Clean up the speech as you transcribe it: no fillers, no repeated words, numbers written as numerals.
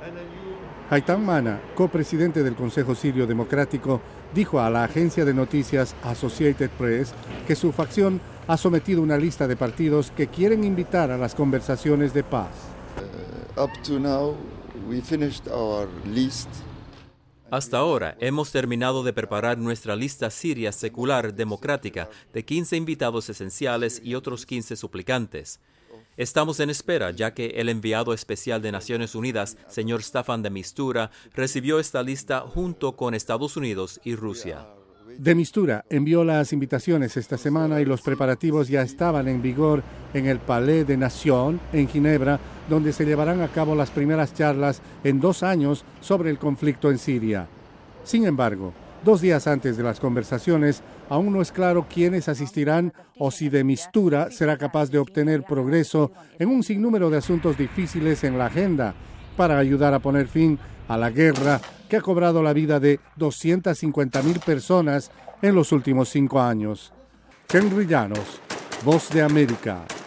Haitham Mana, copresidente del Consejo Sirio Democrático, dijo a la agencia de noticias Associated Press que su facción ha sometido una lista de partidos que quieren invitar a las conversaciones de paz. Hasta ahora hemos terminado de preparar nuestra lista siria secular democrática de 15 invitados esenciales y otros 15 suplicantes. Estamos en espera, ya que el enviado especial de Naciones Unidas, señor Staffan de Mistura, recibió esta lista junto con Estados Unidos y Rusia. De Mistura envió las invitaciones esta semana y los preparativos ya estaban en vigor en el Palais des Nations, en Ginebra, donde se llevarán a cabo las primeras charlas en 2 años sobre el conflicto en Siria. Sin embargo, 2 días antes de las conversaciones, aún no es claro quiénes asistirán o si de Mistura será capaz de obtener progreso en un sinnúmero de asuntos difíciles en la agenda para ayudar a poner fin a la guerra que ha cobrado la vida de 250.000 personas en los últimos 5 años. Henry Llanos, Voz de América.